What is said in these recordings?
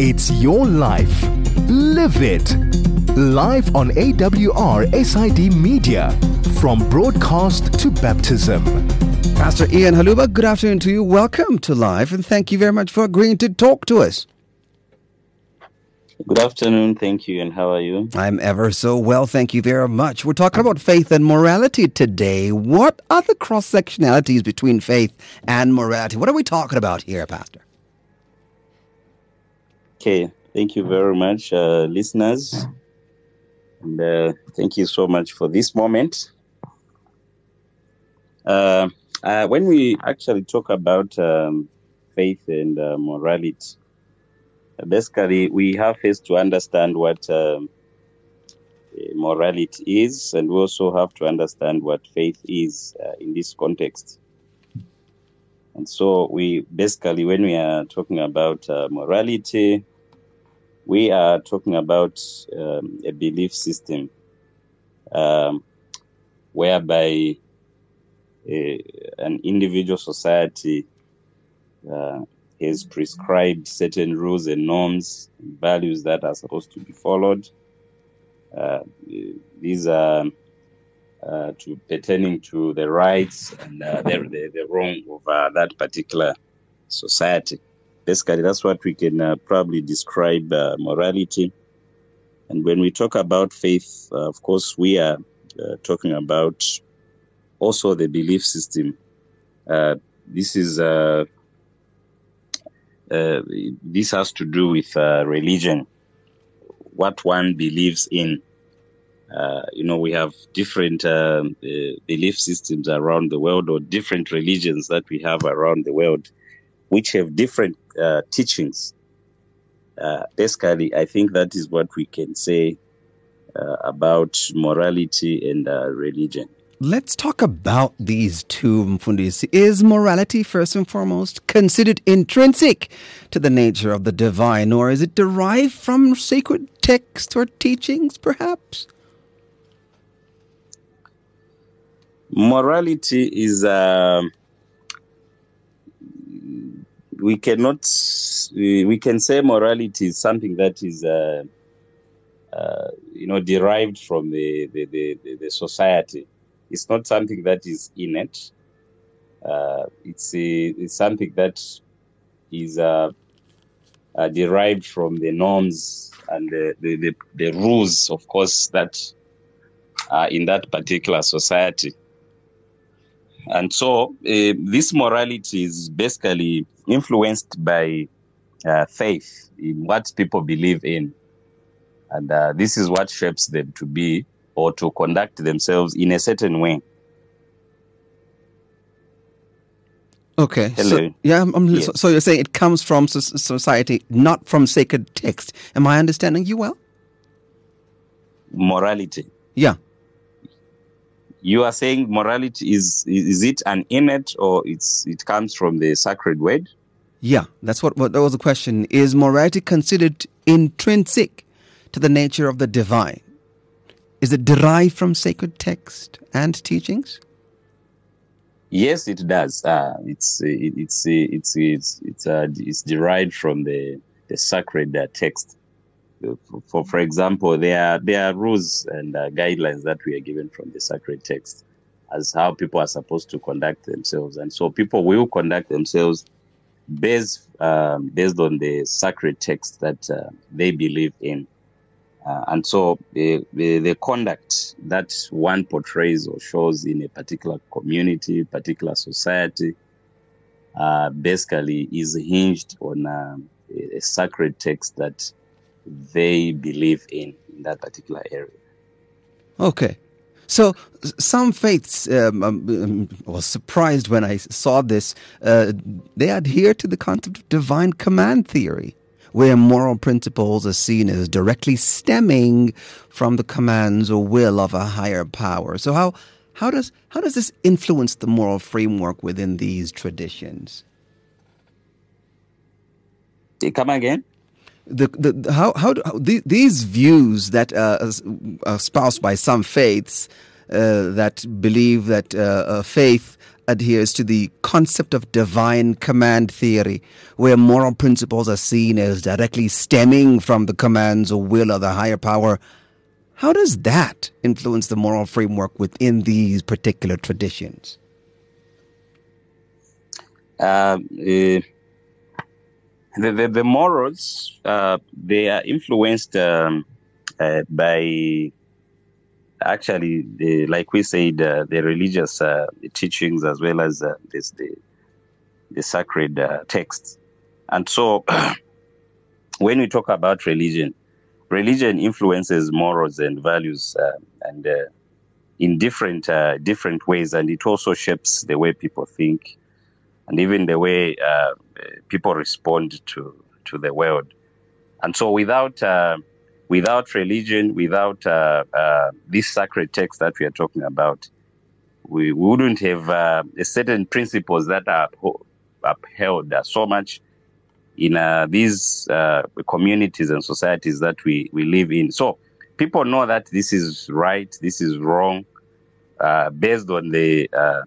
It's your life. Live it. Live on AWR SID Media. From broadcast to baptism. Pastor Ian Haluba, good afternoon to you. Welcome to Live, and thank you very much for agreeing to talk to us. Good afternoon, thank you, and how are you? I'm ever so well, thank you very much. We're talking about faith and morality today. What are the cross-sectionalities between faith and morality? What are we talking about here, Pastor? Okay, thank you very much, listeners. And thank you so much for this moment. When we actually talk about faith and morality, basically we have first to understand what morality is, and we also have to understand what faith is in this context. And so we basically, when we are talking about morality, we are talking about a belief system whereby an individual society has prescribed certain rules and norms, and values that are supposed to be followed. These are pertaining to the rights and the wrong of that particular society. Basically, that's what we can probably describe morality. And when we talk about faith, of course, we are talking about also the belief system. This has to do with religion, what one believes in. We have different belief systems around the world, or different religions that we have around the world, which have different teachings. Basically, I think that is what we can say about morality and religion. Let's talk about these two, Mfundisi. Is morality, first and foremost, considered intrinsic to the nature of the divine, or is it derived from sacred texts or teachings, perhaps? Morality is, we can say morality is something that is, derived from the society. It's not something that is innate. It's something that is derived from the norms and the rules, of course, that are in that particular society. And so this morality is basically influenced by faith in what people believe in. And this is what shapes them to be or to conduct themselves in a certain way. Okay. Hello. Yes. So you're saying it comes from society, not from sacred text. Am I understanding you well? Morality. Yeah. You are saying morality is it an innate, or it comes from the sacred word? Yeah, that was the question. Is morality considered intrinsic to the nature of the divine? Is it derived from sacred text and teachings? Yes, it does. It's derived from the sacred text. For example, there are rules and guidelines that we are given from the sacred text as how people are supposed to conduct themselves, and so people will conduct themselves based on the sacred text that they believe in. And so the conduct that one portrays or shows in a particular community, particular society, basically is hinged on a sacred text that they believe in that particular area. Okay. So some faiths, was surprised when I saw this, they adhere to the concept of divine command theory, where moral principles are seen as directly stemming from the commands or will of a higher power. So how does this influence the moral framework within these traditions? Come again? These views that are espoused by some faiths that believe that faith adheres to the concept of divine command theory, where moral principles are seen as directly stemming from the commands or will of the higher power. How does that influence the moral framework within these particular traditions? The morals, they are influenced by, actually, like we said, the religious teachings as well as the sacred texts. And so when we talk about religion influences morals and values and in different ways, and it also shapes the way people think and even the way people respond to the world. And so without religion, without this sacred text that we are talking about, we wouldn't have certain principles that are upheld so much in these communities and societies that we live in. So people know that this is right, this is wrong, based on the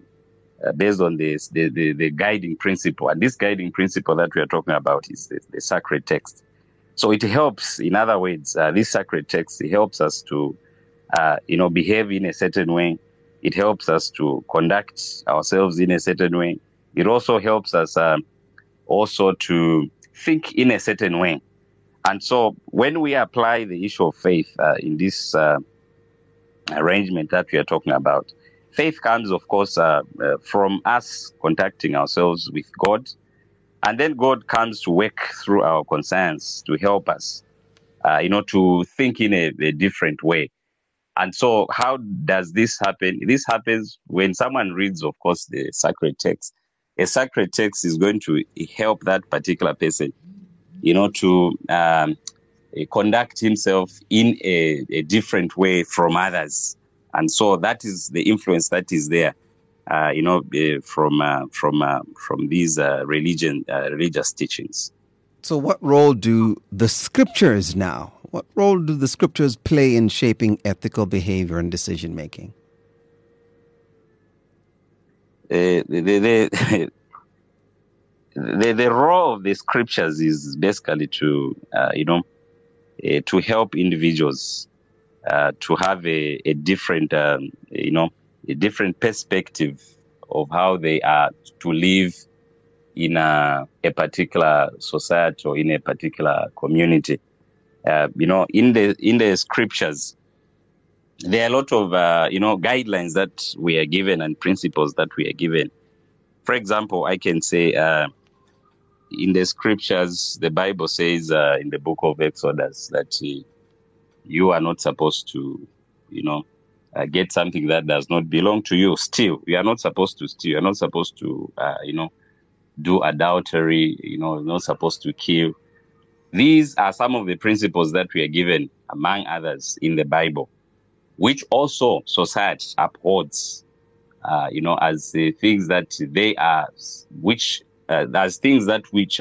guiding principle. And this guiding principle that we are talking about is the sacred text. So it helps, in other words, this sacred text, it helps us to, behave in a certain way. It helps us to conduct ourselves in a certain way. It also helps us also to think in a certain way. And so when we apply the issue of faith in this arrangement that we are talking about, faith comes, of course, from us contacting ourselves with God. And then God comes to work through our conscience to help us, to think in a different way. And so how does this happen? This happens when someone reads, of course, the sacred text. A sacred text is going to help that particular person, to conduct himself in a different way from others. And so that is the influence that is there, from these religious teachings. So what role do the scriptures play in shaping ethical behavior and decision making? The role of the scriptures is basically to help individuals to have a different different perspective of how they are to live in a particular society or in a particular community. In the scriptures, there are a lot of guidelines that we are given and principles that we are given. For example, I can say in the scriptures, the Bible says in the book of Exodus that you are not supposed to, get something that does not belong to you. Steal. You are not supposed to steal. You are not supposed to, do adultery. You're not supposed to kill. These are some of the principles that we are given, among others, in the Bible, which also society upholds, as the things that they are, which as things that which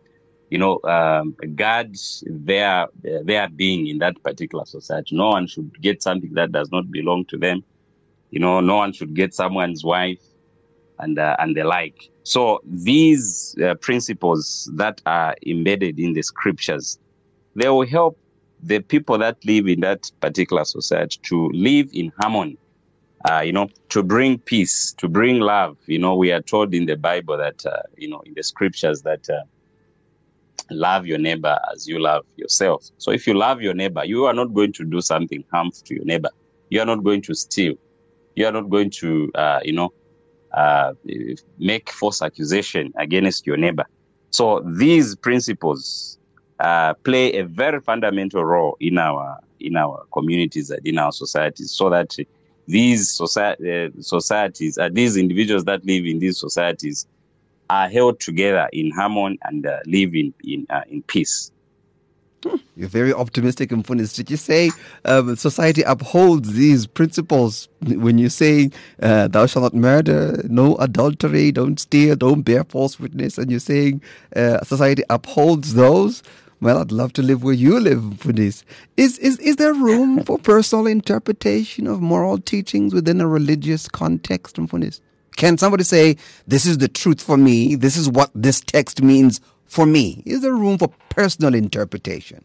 guard their being in that particular society. No one should get something that does not belong to them. No one should get someone's wife and the like. So these principles that are embedded in the scriptures, they will help the people that live in that particular society to live in harmony, to bring peace, to bring love. We are told in the Bible that, in the scriptures that love your neighbor as you love yourself. So if you love your neighbor, you are not going to do something harmful to your neighbor. You are not going to steal. You are not going to, make false accusation against your neighbor. So these principles play a very fundamental role in our communities and in our societies, so that these societies, these individuals that live in these societies, are held together in harmony and live in peace. You're very optimistic, Mfundisi. Did you say society upholds these principles when you say thou shalt not murder, no adultery, don't steal, don't bear false witness, and you're saying society upholds those? Well, I'd love to live where you live, Mfundisi. Is there room for personal interpretation of moral teachings within a religious context, Mfundisi? Can somebody say, this is the truth for me, this is what this text means for me? Is there room for personal interpretation?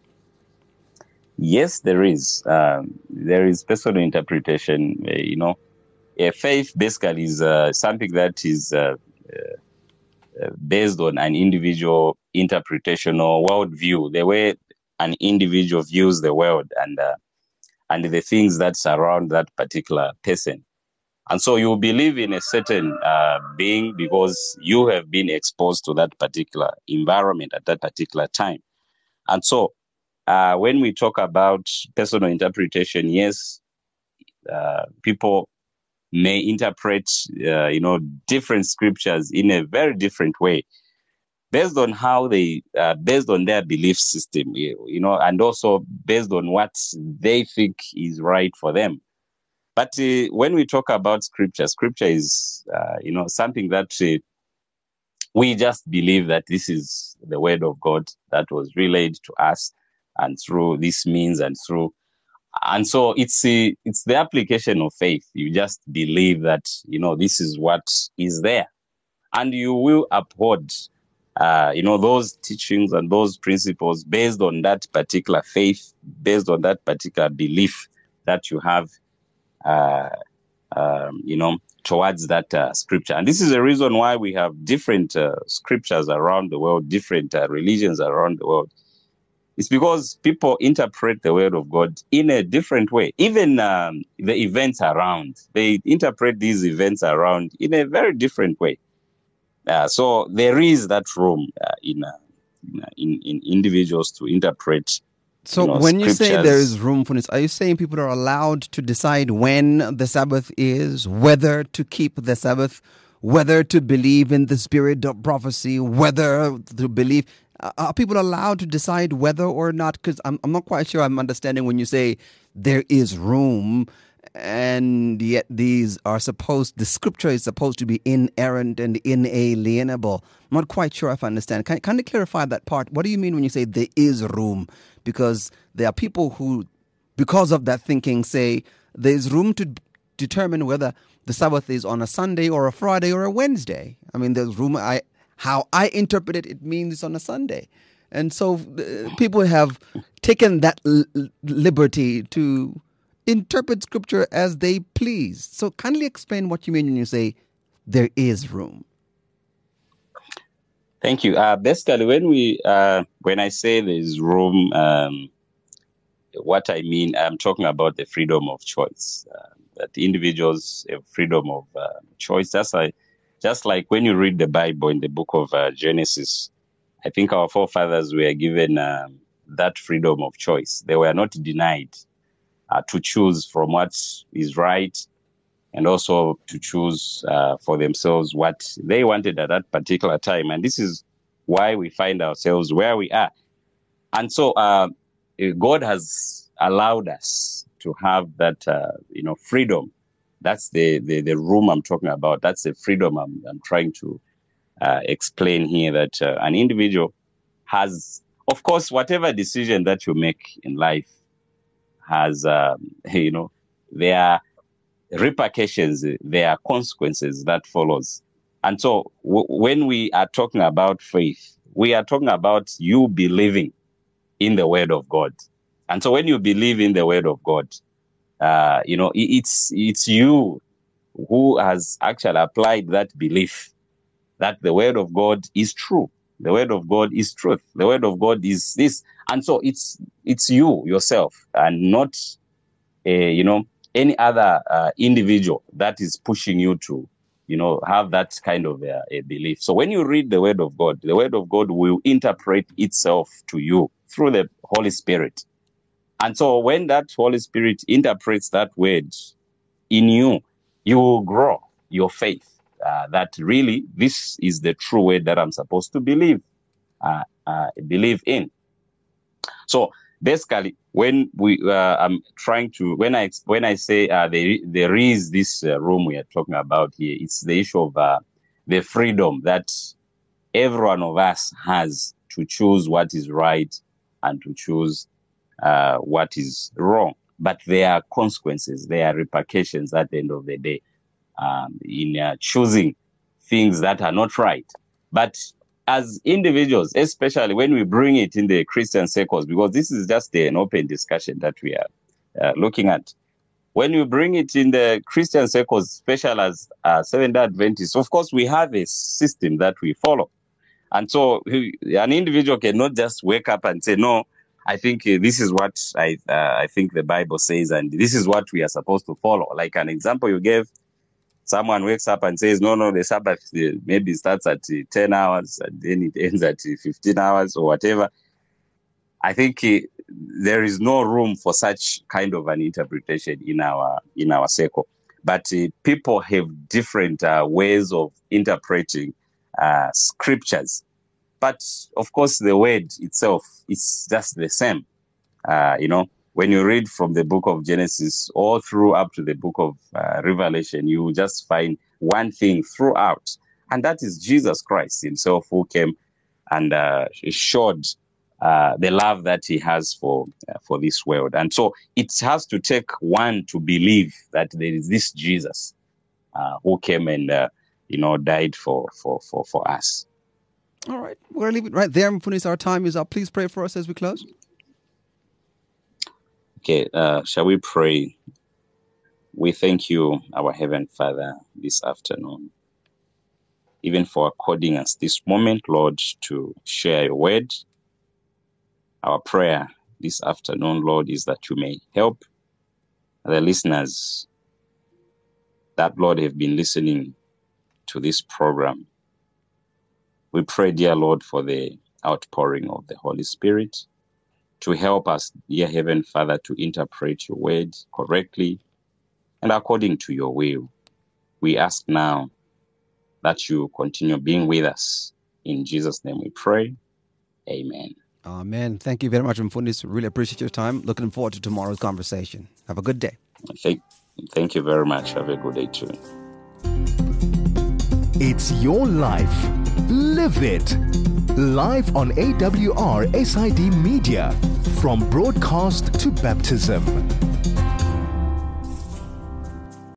Yes, there is. There is personal interpretation. Faith basically is something that is based on an individual interpretation or worldview, the way an individual views the world and the things that surround that particular person. And so you believe in a certain being because you have been exposed to that particular environment at that particular time. And so when we talk about personal interpretation, yes, people may interpret, different scriptures in a very different way, based on how based on their belief system, and also based on what they think is right for them. But when we talk about scripture is, something that we just believe that this is the word of God that was relayed to us, and through this means and so it's the application of faith. You just believe that, this is what is there, and you will uphold, those teachings and those principles based on that particular faith, based on that particular belief that you have, towards that scripture. And this is the reason why we have different scriptures around the world, different religions around the world. It's because people interpret the word of God in a different way. Even the events around, they interpret these events around in a very different way. So there is that room in individuals to interpret. So when you say there is room for this, are you saying people are allowed to decide when the Sabbath is, whether to keep the Sabbath, whether to believe in the spirit of prophecy, whether to believe? Are people allowed to decide whether or not? Because I'm not quite sure I'm understanding when you say there is room, and yet the scripture is supposed to be inerrant and inalienable. I'm not quite sure if I understand. Can you clarify that part? What do you mean when you say there is room? Because there are people who, because of that thinking, say there's room to determine whether the Sabbath is on a Sunday or a Friday or a Wednesday. I mean, there's room. How I interpret it, it means it's on a Sunday. And so people have taken that liberty to interpret scripture as they please. So kindly explain what you mean when you say there is room. Thank you. Basically, when I say there is room, what I mean, I'm talking about the freedom of choice. That individuals have freedom of choice. Just like when you read the Bible in the book of Genesis, I think our forefathers were given that freedom of choice. They were not denied to choose from what is right, and also to choose for themselves what they wanted at that particular time. And this is why we find ourselves where we are. And so God has allowed us to have that, freedom. That's the room I'm talking about. That's the freedom I'm trying to explain here, that an individual has, of course, whatever decision that you make in life has, there are repercussions, there are consequences that follows. And so when we are talking about faith, we are talking about you believing in the word of God. And so when you believe in the word of God, it's you who has actually applied that belief that the word of God is true. The word of God is truth. The word of God is this. And so it's you yourself, and not, any other individual that is pushing you to, have that kind of a belief. So when you read the word of God will interpret itself to you through the Holy Spirit. And so when that Holy Spirit interprets that word in you, you will grow your faith that really this is the true word that I'm supposed to believe in. So basically, when I'm trying to, when I say there is this room we are talking about here, it's the issue of the freedom that every one of us has to choose what is right and to choose what is wrong. But there are consequences, there are repercussions at the end of the day. in choosing things that are not right. But as individuals, especially when we bring it in the Christian circles, because this is just an open discussion that we are looking at. When you bring it in the Christian circles, especially as Seventh-day Adventists, of course, we have a system that we follow. And so an individual cannot just wake up and say, no, I think this is what I think the Bible says, and this is what we are supposed to follow. Like an example you gave, someone wakes up and says, no, the Sabbath maybe starts at 10 hours and then it ends at 15 hours or whatever. I think there is no room for such kind of an interpretation in our circle. But people have different ways of interpreting scriptures. But of course, the word itself is just the same. When you read from the book of Genesis all through up to the book of Revelation, you will just find one thing throughout. And that is Jesus Christ himself, who came and showed the love that he has for this world. And so it has to take one to believe that there is this Jesus who came and died for us. All right, we're going to leave it right there. Mfundisi, our time is up. Please pray for us as we close. Okay, shall we pray? We thank you, our Heavenly Father, this afternoon, even for according us this moment, Lord, to share your word. Our prayer this afternoon, Lord, is that you may help the listeners that, Lord, have been listening to this program. We pray, dear Lord, for the outpouring of the Holy Spirit to help us, dear Heavenly Father, to interpret your word correctly and according to your will. We ask now that you continue being with us. In Jesus' name we pray. Amen. Amen. Thank you very much, Mfundisi. Really appreciate your time. Looking forward to tomorrow's conversation. Have a good day. Thank you very much. Have a good day too. It's your life. Live it. Live on AWR SID Media. From broadcast to baptism.